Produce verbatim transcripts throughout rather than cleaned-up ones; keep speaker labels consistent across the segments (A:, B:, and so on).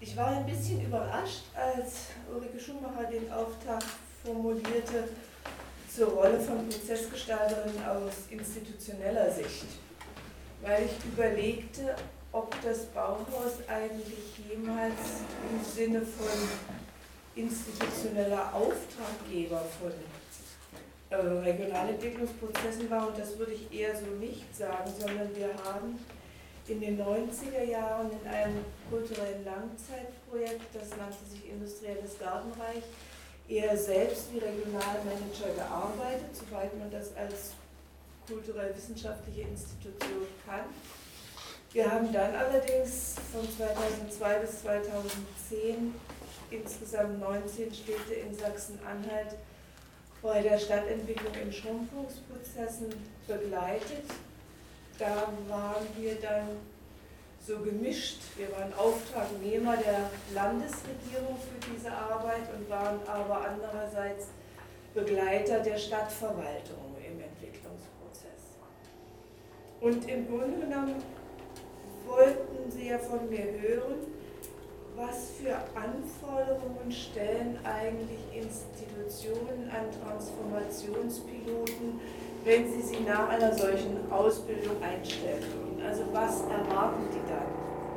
A: Ich war ein bisschen überrascht, als Ulrike Schumacher den Auftrag formulierte zur Rolle von Prozessgestalterinnen aus institutioneller Sicht, weil ich überlegte, ob das Bauhaus eigentlich jemals im Sinne von institutioneller Auftraggeber von äh, Regionalentwicklungsprozessen war, und das würde ich eher so nicht sagen, sondern wir haben in den neunziger Jahren in einem kulturellen Langzeitprojekt, das nannte sich Industrielles Gartenreich, eher selbst wie Regionalmanager gearbeitet, soweit man das als kulturell-wissenschaftliche Institution kann. Wir haben dann allerdings von zweitausendzwei bis zweitausendzehn insgesamt neunzehn Städte in Sachsen-Anhalt bei der Stadtentwicklung in Schrumpfungsprozessen begleitet. Da waren wir dann so gemischt. Wir waren Auftragnehmer der Landesregierung für diese Arbeit und waren aber andererseits Begleiter der Stadtverwaltung im Entwicklungsprozess. Und im Grunde genommen wollten Sie ja von mir hören, was für Anforderungen stellen eigentlich Institutionen an Transformationspiloten, wenn Sie sie nach einer solchen Ausbildung einstellen würden. Also was erwarten die dann?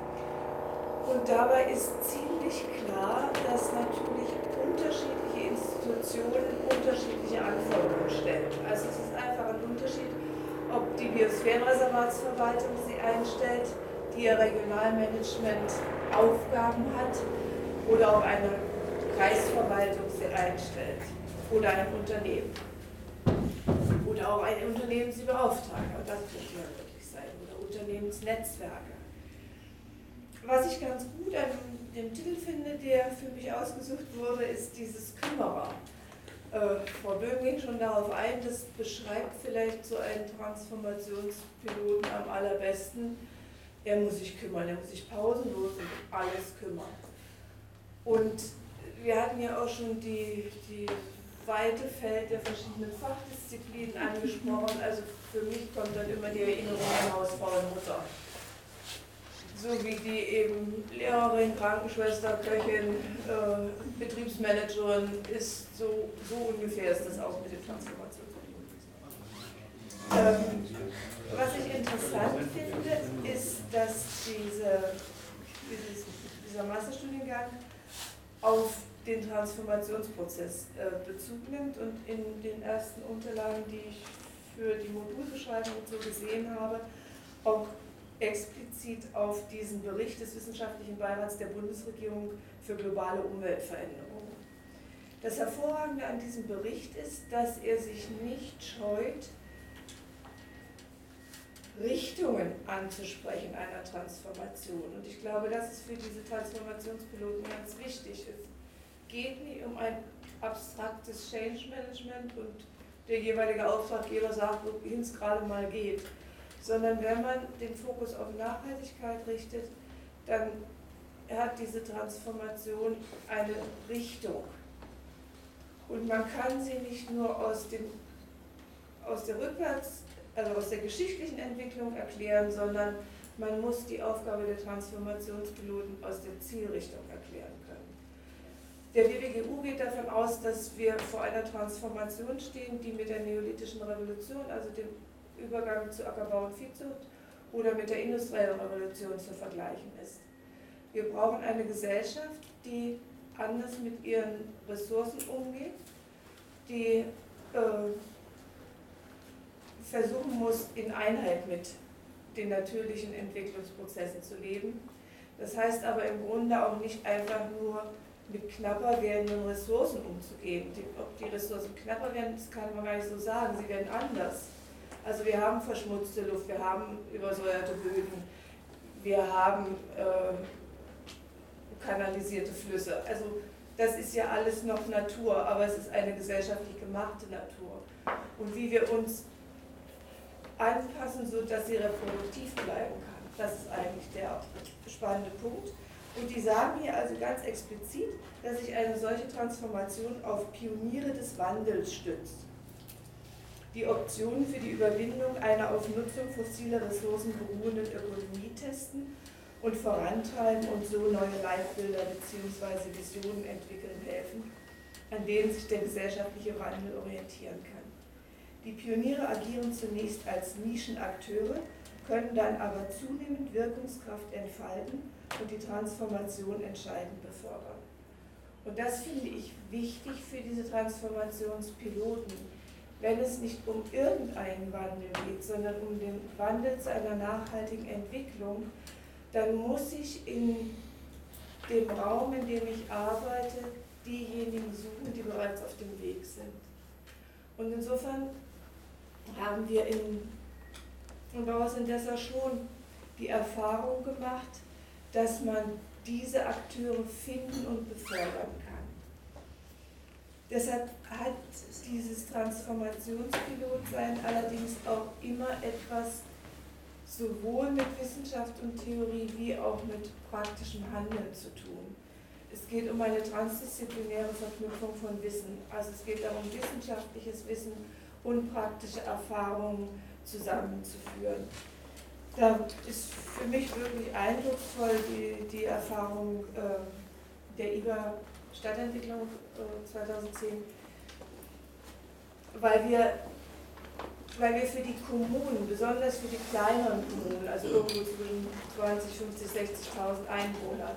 A: Und dabei ist ziemlich klar, dass natürlich unterschiedliche Institutionen unterschiedliche Anforderungen stellen. Also es ist einfach ein Unterschied, ob die Biosphärenreservatsverwaltung sie einstellt, die ihr Regionalmanagement Aufgaben hat, oder ob eine Kreisverwaltung sie einstellt oder ein Unternehmen. Oder auch ein Unternehmen sie beauftragen, aber das muss ja wirklich sein, oder Unternehmensnetzwerke. Was ich ganz gut an dem Titel finde, der für mich ausgesucht wurde, ist dieses Kümmerer. Äh, Frau Böhm ging schon darauf ein, das beschreibt vielleicht so einen Transformationspiloten am allerbesten. Er muss sich kümmern, er muss sich pausenlos um alles kümmern. Und wir hatten ja auch schon die, die weite Feld der verschiedenen Fachdisziplinen angesprochen. Also für mich kommt dann immer die Erinnerung an Hausfrau und Mutter. So wie die eben Lehrerin, Krankenschwester, Köchin, äh, Betriebsmanagerin ist, so, so ungefähr ist das auch mit dem Transformationspilot. Ähm, was ich interessant finde, ist, dass diese, dieses, dieser Masterstudiengang auf den Transformationsprozess äh, Bezug nimmt, und in den ersten Unterlagen, die ich für die Modulbeschreibung so gesehen habe, auch explizit auf diesen Bericht des Wissenschaftlichen Beirats der Bundesregierung für globale Umweltveränderungen. Das Hervorragende an diesem Bericht ist, dass er sich nicht scheut, Richtungen anzusprechen einer Transformation. Und ich glaube, das ist für diese Transformationspiloten ganz wichtig. Es geht nicht um ein abstraktes Change Management und der jeweilige Auftraggeber sagt, wohin es gerade mal geht, sondern wenn man den Fokus auf Nachhaltigkeit richtet, dann hat diese Transformation eine Richtung. Und man kann sie nicht nur aus, dem, aus der Rückwärts, also aus der geschichtlichen Entwicklung erklären, sondern man muss die Aufgabe der Transformationspiloten aus der Zielrichtung erklären können. Der W W G U geht davon aus, dass wir vor einer Transformation stehen, die mit der neolithischen Revolution, also dem Übergang zu Ackerbau und Viehzucht, oder mit der industriellen Revolution zu vergleichen ist. Wir brauchen eine Gesellschaft, die anders mit ihren Ressourcen umgeht, die äh, versuchen muss, in Einheit mit den natürlichen Entwicklungsprozessen zu leben. Das heißt aber im Grunde auch nicht einfach nur mit knapper werdenden Ressourcen umzugehen. Ob die Ressourcen knapper werden, das kann man gar nicht so sagen, sie werden anders. Also wir haben verschmutzte Luft, wir haben übersäuerte Böden, wir haben äh, kanalisierte Flüsse. Also das ist ja alles noch Natur, aber es ist eine gesellschaftlich gemachte Natur. Und wie wir uns anpassen, sodass sie reproduktiv bleiben kann, das ist eigentlich der spannende Punkt. Und die sagen hier also ganz explizit, dass sich eine solche Transformation auf Pioniere des Wandels stützt, die Optionen für die Überwindung einer auf Nutzung fossiler Ressourcen beruhenden Ökonomie testen und vorantreiben und so neue Leitbilder bzw. Visionen entwickeln helfen, an denen sich der gesellschaftliche Wandel orientieren kann. Die Pioniere agieren zunächst als Nischenakteure, können dann aber zunehmend Wirkungskraft entfalten und die Transformation entscheidend befördern. Und das finde ich wichtig für diese Transformationspiloten, wenn es nicht um irgendeinen Wandel geht, sondern um den Wandel zu einer nachhaltigen Entwicklung, dann muss ich in dem Raum, in dem ich arbeite, diejenigen suchen, die bereits auf dem Weg sind. Und insofern haben wir in, in Bauhaus Indessa schon die Erfahrung gemacht, dass man diese Akteure finden und befördern kann. Deshalb hat dieses Transformationspilotsein allerdings auch immer etwas sowohl mit Wissenschaft und Theorie wie auch mit praktischem Handeln zu tun. Es geht um eine transdisziplinäre Verknüpfung von Wissen. Also es geht darum, wissenschaftliches Wissen und praktische Erfahrungen zusammenzuführen. Da ist für mich wirklich eindrucksvoll die, die Erfahrung äh, der I B A Stadtentwicklung äh, zweitausendzehn, weil wir, weil wir für die Kommunen, besonders für die kleineren Kommunen, also irgendwo zwischen zwanzig, fünfzig, sechzigtausend Einwohnern,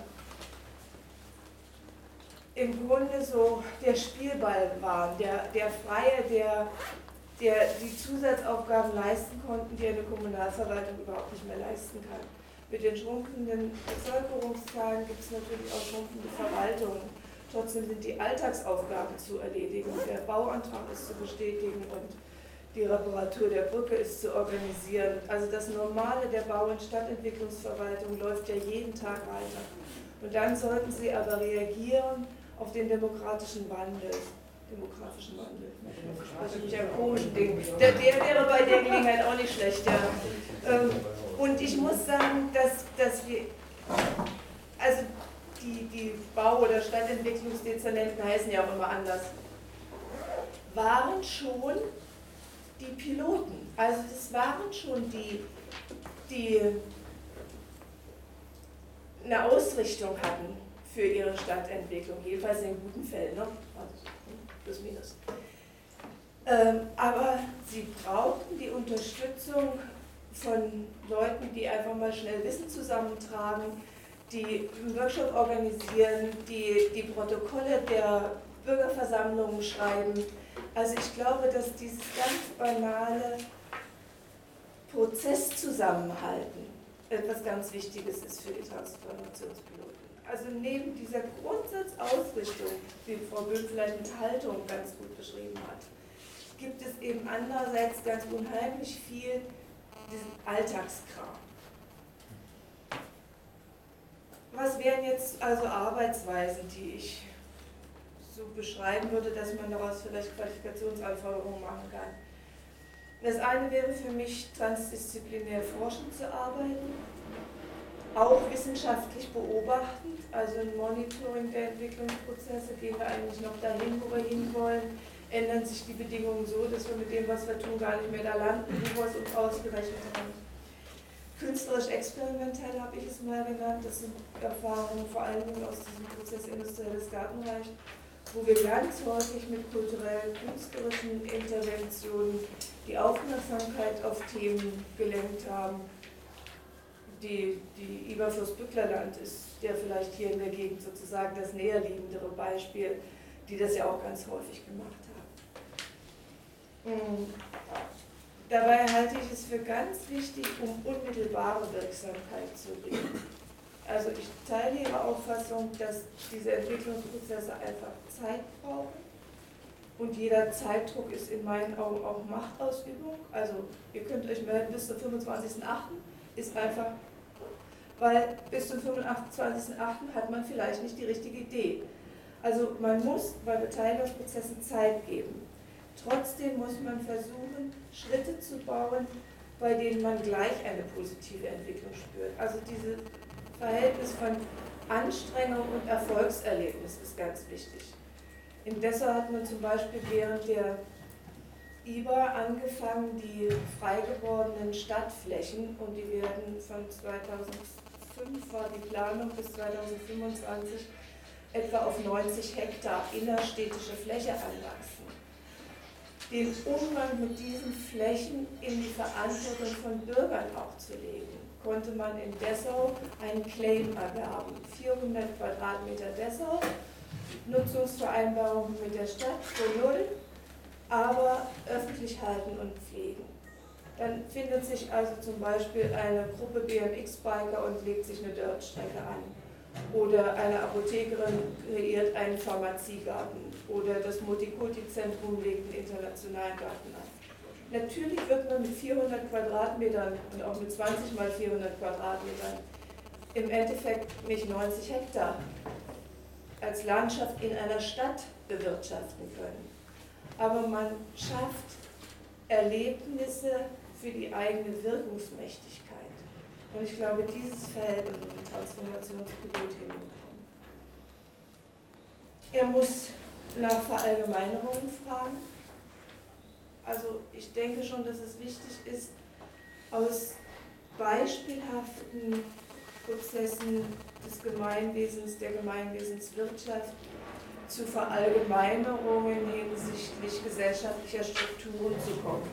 A: im Grunde so der Spielball waren, der, der Freie, der der die Zusatzaufgaben leisten konnten, die eine Kommunalverwaltung überhaupt nicht mehr leisten kann. Mit den schrumpfenden Bevölkerungszahlen gibt es natürlich auch schrumpfende Verwaltungen. Trotzdem sind die Alltagsaufgaben zu erledigen, der Bauantrag ist zu bestätigen und die Reparatur der Brücke ist zu organisieren. Also das Normale der Bau- und Stadtentwicklungsverwaltung läuft ja jeden Tag weiter. Und dann sollten sie aber reagieren auf den demokratischen Wandel. demografischen Wandel. Das ist nämlich ein komisches Ding. Der, der wäre bei der Gelegenheit auch nicht schlecht, ja. Ähm, und ich muss sagen, dass, dass wir, also die, die Bau- oder Stadtentwicklungsdezernenten heißen ja auch immer anders, waren schon die Piloten. Also das waren schon die, die eine Ausrichtung hatten für ihre Stadtentwicklung, jedenfalls in guten Fällen, ne? Also, plus minus. Ähm, aber sie brauchten die Unterstützung von Leuten, die einfach mal schnell Wissen zusammentragen, die einen Workshop organisieren, die die Protokolle der Bürgerversammlungen schreiben. Also ich glaube, dass dieses ganz banale Prozesszusammenhalten etwas ganz Wichtiges ist für die Transformationspiloten. Also neben dieser Grundsatzausrichtung, die Frau Böhm vielleicht mit Haltung ganz gut beschrieben hat, gibt es eben andererseits ganz unheimlich viel diesen Alltagskram. Was wären jetzt also Arbeitsweisen, die ich so beschreiben würde, dass man daraus vielleicht Qualifikationsanforderungen machen kann? Das eine wäre für mich, transdisziplinär forschend zu arbeiten, auch wissenschaftlich beobachtend, also ein Monitoring der Entwicklungsprozesse, gehen wir eigentlich noch dahin, wo wir hinwollen, ändern sich die Bedingungen so, dass wir mit dem, was wir tun, gar nicht mehr da landen, wo wir es uns ausgerechnet haben. Künstlerisch-experimentell habe ich es mal genannt, das sind Erfahrungen vor allem aus diesem Prozess industrielles Gartenreich, wo wir ganz häufig mit kulturell-künstlerischen Interventionen die Aufmerksamkeit auf Themen gelenkt haben. Die, die I B A Fürstbücklerland ist ja vielleicht hier in der Gegend sozusagen das näherliegendere Beispiel, die das ja auch ganz häufig gemacht haben. Dabei halte ich es für ganz wichtig, um unmittelbare Wirksamkeit zu bringen. Also ich teile Ihre Auffassung, dass diese Entwicklungsprozesse einfach Zeit brauchen und jeder Zeitdruck ist in meinen Augen auch Machtausübung. Also ihr könnt euch melden, bis zum fünfundzwanzigsten achten ist einfach, weil bis zum fünfundzwanzigsten achten hat man vielleicht nicht die richtige Idee. Also man muss bei Beteiligungsprozessen Zeit geben. Trotzdem muss man versuchen, Schritte zu bauen, bei denen man gleich eine positive Entwicklung spürt. Also dieses Verhältnis von Anstrengung und Erfolgserlebnis ist ganz wichtig. In Dessau hat man zum Beispiel während der I B A angefangen, die frei gewordenen Stadtflächen, und die werden von zweitausendzehn zweitausendfünf war die Planung bis zweitausendfünfundzwanzig etwa auf neunzig Hektar innerstädtische Fläche anwachsen. Den Umgang mit diesen Flächen in die Verantwortung von Bürgern auch zu legen, konnte man in Dessau einen Claim erwerben. vierhundert Quadratmeter Dessau, Nutzungsvereinbarung mit der Stadt für null, aber öffentlich halten und pflegen. Dann findet sich also zum Beispiel eine Gruppe B M X-Biker und legt sich eine Dirtstrecke an. Oder eine Apothekerin kreiert einen Pharmaziegarten. Oder das Multikulti-Zentrum legt einen internationalen Garten an. Natürlich wird man mit vierhundert Quadratmetern und auch mit zwanzig mal vierhundert Quadratmetern im Endeffekt nicht neunzig Hektar als Landschaft in einer Stadt bewirtschaften können. Aber man schafft Erlebnisse für die eigene Wirkungsmächtigkeit. Und ich glaube, dieses Feld wird mit dem Transformationspilot hinbekommen. Er muss nach Verallgemeinerungen fragen. Also ich denke schon, dass es wichtig ist, aus beispielhaften Prozessen des Gemeinwesens, der Gemeinwesenswirtschaft zu Verallgemeinerungen hinsichtlich gesellschaftlicher Strukturen zu kommen.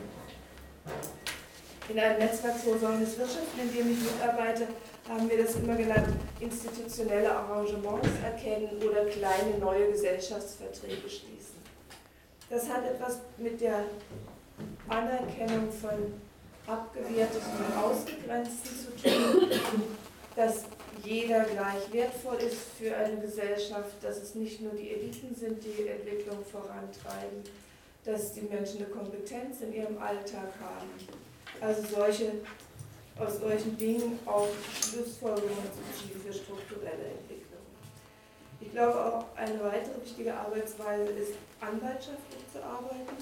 A: In einem Netzwerk Fürsorgendes Wirtschaften, in dem ich mitarbeite, haben wir das immer genannt, institutionelle Arrangements erkennen oder kleine neue Gesellschaftsverträge schließen. Das hat etwas mit der Anerkennung von Abgewerteten und Ausgegrenzten zu tun, dass jeder gleich wertvoll ist für eine Gesellschaft, dass es nicht nur die Eliten sind, die die Entwicklung vorantreiben, dass die Menschen eine Kompetenz in ihrem Alltag haben. Also solche, aus solchen Dingen auch Schlussfolgerungen zu ziehen für strukturelle Entwicklung. Ich glaube auch, eine weitere wichtige Arbeitsweise ist, anwaltschaftlich zu arbeiten.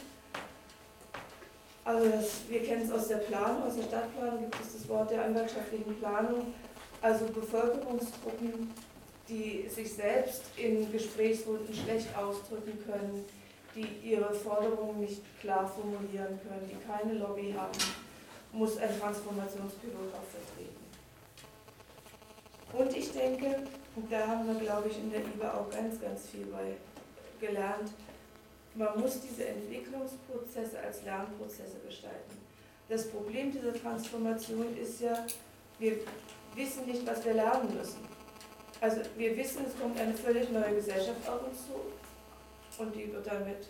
A: Also das, wir kennen es aus der Planung, aus der Stadtplanung gibt es das Wort der anwaltschaftlichen Planung, also Bevölkerungsgruppen, die sich selbst in Gesprächsrunden schlecht ausdrücken können, die ihre Forderungen nicht klar formulieren können, die keine Lobby haben, muss ein Transformationspilot auch vertreten. Und ich denke, und da haben wir, glaube ich, in der I B A auch ganz, ganz viel bei gelernt, man muss diese Entwicklungsprozesse als Lernprozesse gestalten. Das Problem dieser Transformation ist ja, wir wissen nicht, was wir lernen müssen. Also wir wissen, es kommt eine völlig neue Gesellschaft auf uns zu und die wird damit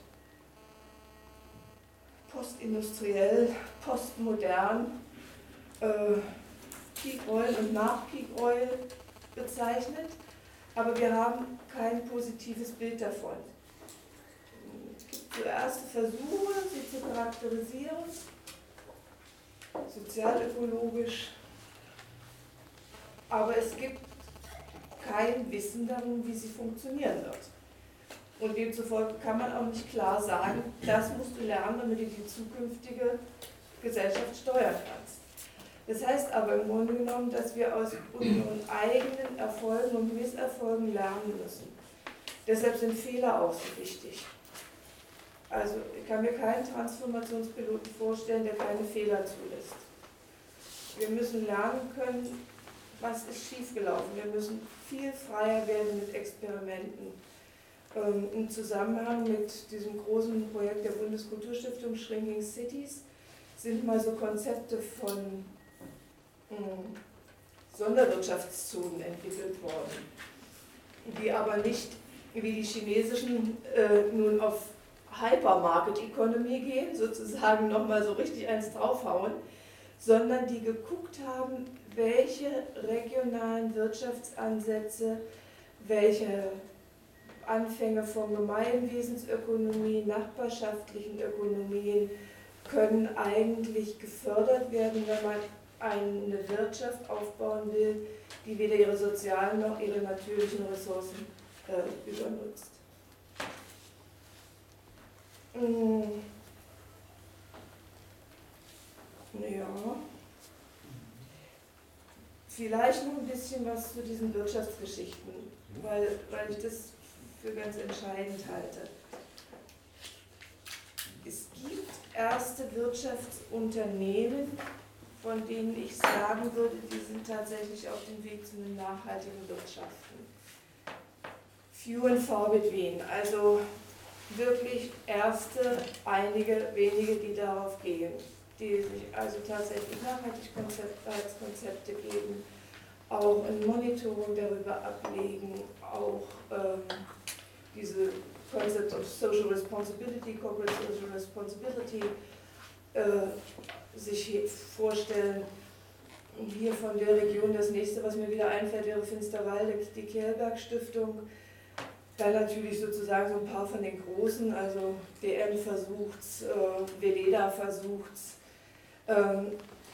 A: postindustriell, postmodern, äh, Peak Oil und nach Peak Oil bezeichnet, aber wir haben kein positives Bild davon. Es gibt so erste Versuche, sie zu charakterisieren, sozialökologisch, aber es gibt kein Wissen darum, wie sie funktionieren wird. Und demzufolge kann man auch nicht klar sagen, das musst du lernen, damit du die zukünftige Gesellschaft steuern kannst. Das heißt aber im Grunde genommen, dass wir aus unseren eigenen Erfolgen und Misserfolgen lernen müssen. Deshalb sind Fehler auch so wichtig. Also ich kann mir keinen Transformationspiloten vorstellen, der keine Fehler zulässt. Wir müssen lernen können, was ist schiefgelaufen. Wir müssen viel freier werden mit Experimenten. Ähm, Im Zusammenhang mit diesem großen Projekt der Bundeskulturstiftung Shrinking Cities sind mal so Konzepte von ähm, Sonderwirtschaftszonen entwickelt worden, die aber nicht wie die chinesischen äh, nun auf Hypermarket-Economy gehen, sozusagen nochmal so richtig eins draufhauen, sondern die geguckt haben, welche regionalen Wirtschaftsansätze, welche Anfänge von Gemeinwesensökonomie, nachbarschaftlichen Ökonomien können eigentlich gefördert werden, wenn man eine Wirtschaft aufbauen will, die weder ihre sozialen noch ihre natürlichen Ressourcen äh, übernutzt. Hm. Ja. Vielleicht noch ein bisschen was zu diesen Wirtschaftsgeschichten, weil, weil ich das für ganz entscheidend halte. Es gibt erste Wirtschaftsunternehmen, von denen ich sagen würde, die sind tatsächlich auf dem Weg zu einem nachhaltigen Wirtschaften. Few and far between, also wirklich erste, einige wenige, die darauf gehen, die sich also tatsächlich Nachhaltigkeitskonzepte geben, auch ein Monitoring darüber ablegen, auch ähm, diese Concept of Social Responsibility, Corporate Social Responsibility, äh, sich hier vorstellen. Hier von der Region, das nächste, was mir wieder einfällt, wäre Finsterwalde, die Kehlberg-Stiftung. Dann natürlich sozusagen so ein paar von den Großen, also D M versucht's, äh, Veleda versucht's. Ähm,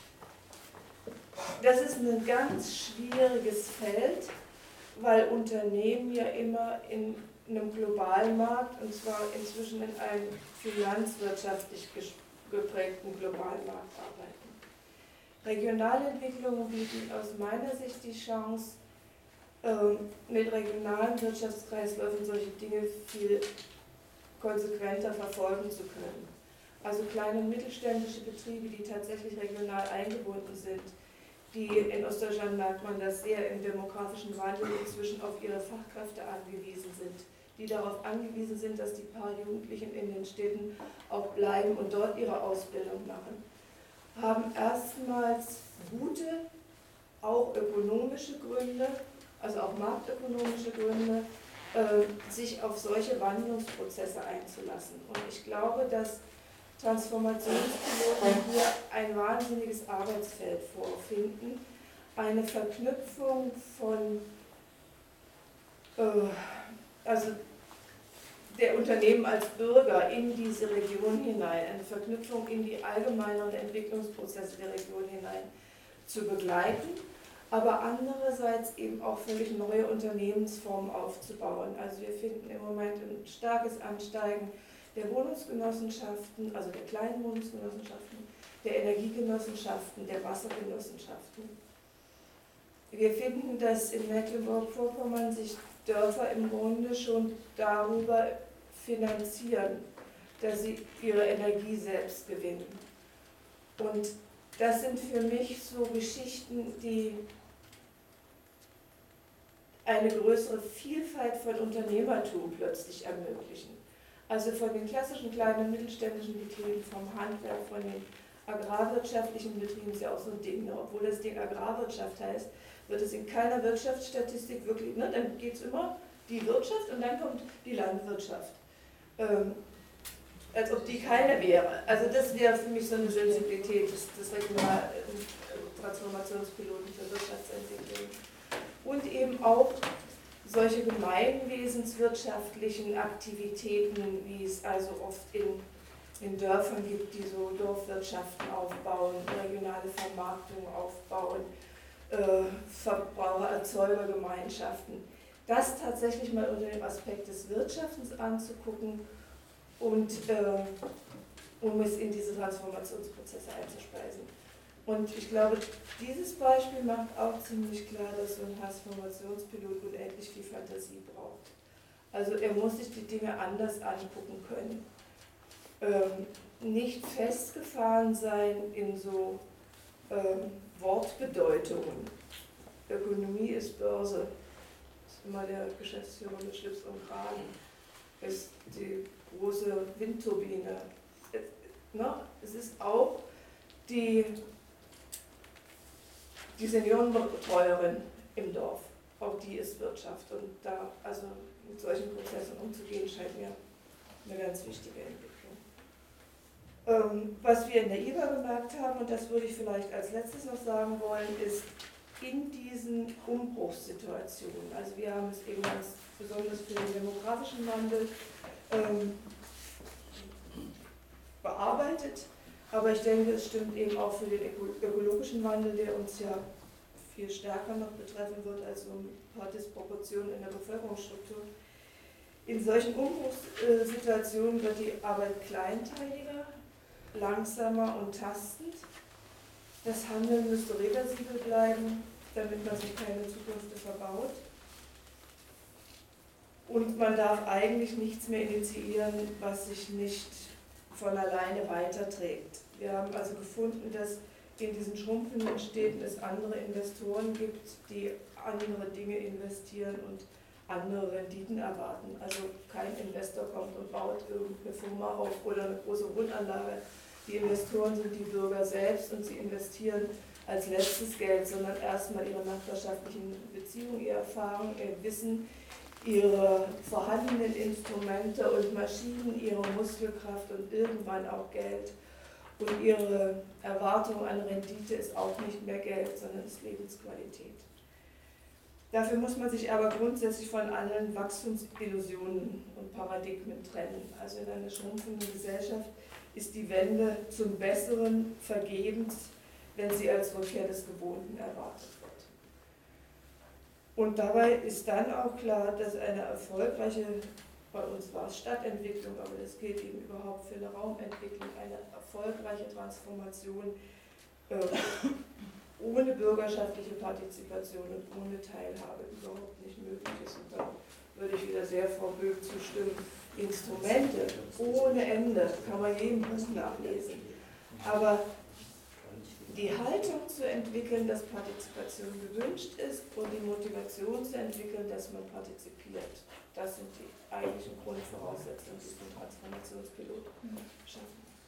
A: das ist ein ganz schwieriges Feld, weil Unternehmen ja immer in einem globalen Markt, und zwar inzwischen in einem finanzwirtschaftlich geprägten globalen Markt arbeiten. Regionalentwicklungen bieten aus meiner Sicht die Chance, mit regionalen Wirtschaftskreisläufen solche Dinge viel konsequenter verfolgen zu können. Also kleine und mittelständische Betriebe, die tatsächlich regional eingebunden sind, die in Ostdeutschland merkt man das sehr im demografischen Wandel inzwischen auf ihre Fachkräfte angewiesen sind, die darauf angewiesen sind, dass die paar Jugendlichen in den Städten auch bleiben und dort ihre Ausbildung machen, haben erstmals gute, auch ökonomische Gründe, also auch marktökonomische Gründe, äh, sich auf solche Wandlungsprozesse einzulassen. Und ich glaube, dass Transformationspiloten hier ein wahnsinniges Arbeitsfeld vorfinden, eine Verknüpfung von, äh, also der Unternehmen als Bürger in diese Region hinein, eine Verknüpfung in die allgemeineren Entwicklungsprozesse der Region hinein zu begleiten, aber andererseits eben auch völlig neue Unternehmensformen aufzubauen. Also wir finden im Moment ein starkes Ansteigen der Wohnungsgenossenschaften, also der kleinen Wohnungsgenossenschaften, der Energiegenossenschaften, der Wassergenossenschaften. Wir finden, dass in Mecklenburg-Vorpommern sich Dörfer im Grunde schon darüber finanzieren, dass sie ihre Energie selbst gewinnen. Und das sind für mich so Geschichten, die eine größere Vielfalt von Unternehmertum plötzlich ermöglichen. Also von den klassischen kleinen und mittelständischen Betrieben, vom Handwerk, von den agrarwirtschaftlichen Betrieben ist ja auch so ein Ding, ne? Obwohl das Ding Agrarwirtschaft heißt, wird es in keiner Wirtschaftsstatistik wirklich, ne? Dann geht es immer die Wirtschaft und dann kommt die Landwirtschaft. Ähm, als ob die keine wäre. Also das wäre für mich so eine Sensibilität des, des Regional Transformationspiloten für Wirtschaftsentwicklung. Und eben auch solche gemeinwesenswirtschaftlichen Aktivitäten, wie es also oft in, in Dörfern gibt, die so Dorfwirtschaften aufbauen, regionale Vermarktung aufbauen, äh, Verbraucher-Erzeuger-Gemeinschaften. Das tatsächlich mal unter dem Aspekt des Wirtschaftens anzugucken und äh, um es in diese Transformationsprozesse einzuspeisen. Und ich glaube, dieses Beispiel macht auch ziemlich klar, dass so ein Transformationspilot unendlich viel Fantasie braucht. Also er muss sich die Dinge anders angucken können. Ähm, nicht festgefahren sein in so ähm, Wortbedeutungen. Ökonomie ist Börse. Das ist immer der Geschäftsführer mit Schlips und Kragen. Ist die große Windturbine. Ne? Es ist auch die Die Seniorenbetreuerin im Dorf, auch die ist Wirtschaft und da also mit solchen Prozessen umzugehen, scheint mir eine ganz wichtige Entwicklung. Ähm, was wir in der I B A bemerkt haben, und das würde ich vielleicht als letztes noch sagen wollen, ist in diesen Umbruchssituationen, also wir haben es eben ganz besonders für den demografischen Wandel ähm, bearbeitet, aber ich denke, es stimmt eben auch für den ökologischen Wandel, der uns ja viel stärker noch betreffen wird als so ein paar Disproportionen in der Bevölkerungsstruktur. In solchen Umbruchssituationen wird die Arbeit kleinteiliger, langsamer und tastend. Das Handeln müsste reversibel bleiben, damit man sich keine Zukünfte verbaut. Und man darf eigentlich nichts mehr initiieren, was sich nicht von alleine weiterträgt. Wir haben also gefunden, dass in diesen schrumpfenden Städten es andere Investoren gibt, die andere Dinge investieren und andere Renditen erwarten. Also kein Investor kommt und baut irgendeine Firma auf oder eine große Wohnanlage. Die Investoren sind die Bürger selbst und sie investieren als letztes Geld, sondern erstmal ihre nachbarschaftlichen Beziehungen, ihre Erfahrung, ihr Wissen, ihre vorhandenen Instrumente und Maschinen, ihre Muskelkraft und irgendwann auch Geld. Und ihre Erwartung an Rendite ist auch nicht mehr Geld, sondern ist Lebensqualität. Dafür muss man sich aber grundsätzlich von allen Wachstumsillusionen und Paradigmen trennen. Also in einer schrumpfenden Gesellschaft ist die Wende zum Besseren vergebens, wenn sie als Rückkehr des Gewohnten erwartet wird. Und dabei ist dann auch klar, dass eine erfolgreiche, bei uns war es Stadtentwicklung, aber das gilt eben überhaupt für eine Raumentwicklung, eine erfolgreiche Transformation äh, ohne bürgerschaftliche Partizipation und ohne Teilhabe überhaupt nicht möglich ist. Und da würde ich wieder sehr Frau Böhm zustimmen. Instrumente ohne Ende kann man jeden Punkt nachlesen. Aber die Haltung zu entwickeln, dass Partizipation gewünscht ist und die Motivation zu entwickeln, dass man partizipiert, das sind die eigentlichen Grundvoraussetzungen, die den Transformationspilot schaffen.